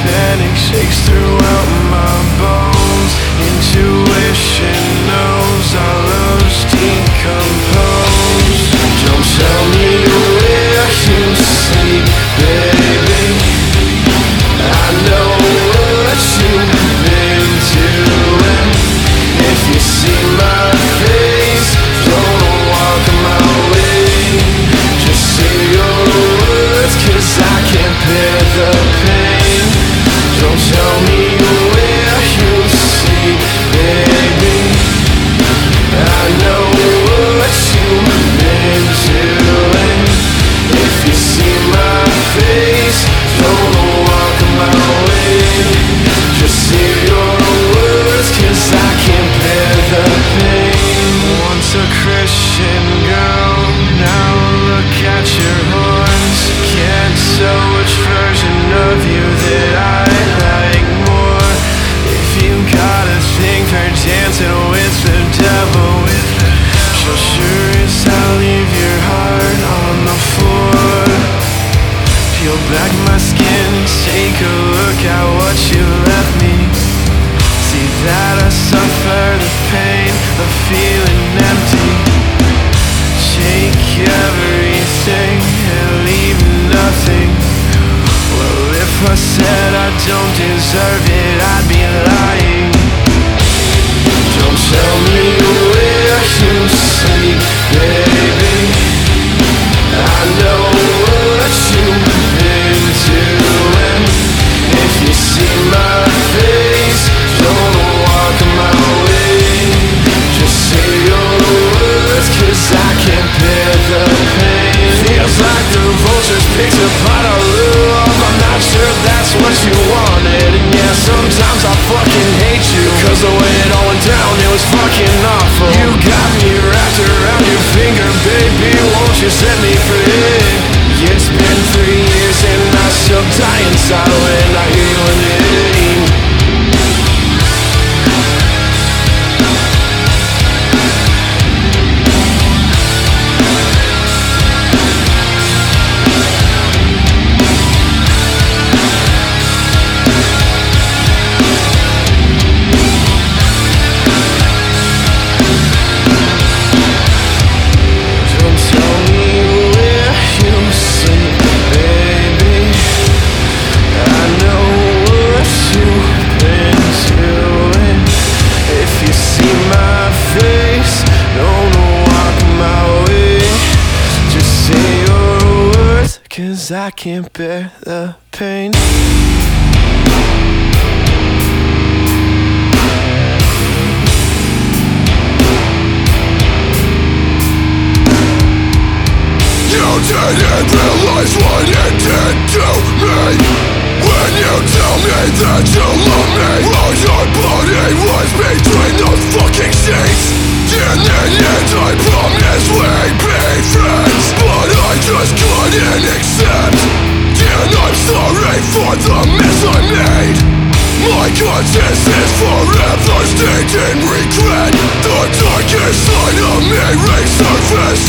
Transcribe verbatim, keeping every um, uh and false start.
panic shakes throughout my bones. Intuition knows our love's decomposed. Don't tell me where you sleep, baby. I know what you've been doing. If you see my face, don't walk my way. Just say your words, 'cause I can't bear the pain. Don't tell me where you sleep, baby. I know what you've been doing. If you see my face, don't walk my way. Just say your words, 'cause I can't bear the pain. Once a Christian girl, now look at your horns. Can't tell which version of you that I like more. If you got a thing for dancing with the devil, she'll sure as hell leave your heart on the floor. Peel back my skin, take a look at what you left me. See that I suffer the pain of feeling empty. Take everything and leave nothing. Well, if I said I don't deserve it, I'd be lying. Don't tell me where you sleep, baby. I know what you've been doing. If you see my face, don't walk my way. Just say your words, 'cause I can't bear the pain. Feels like the vultures picked apart our love. I'm not sure that's what you wanted. And yeah, sometimes I fucking hate you, 'cause the way it all went down, it was fucking awful. You got me wrapped around your finger, baby, won't you set me free? It's been three years and I still die inside when I hear your name. Cause I can't bear the pain. You didn't realize what it did to me when you tell me that you love me. While your body was between those fucking sheets. In the end I promised we'd be friends, but I just couldn't accept. And I'm sorry for the mess I made. My conscience is forever stained in regret. The darkest side of me resurfaced.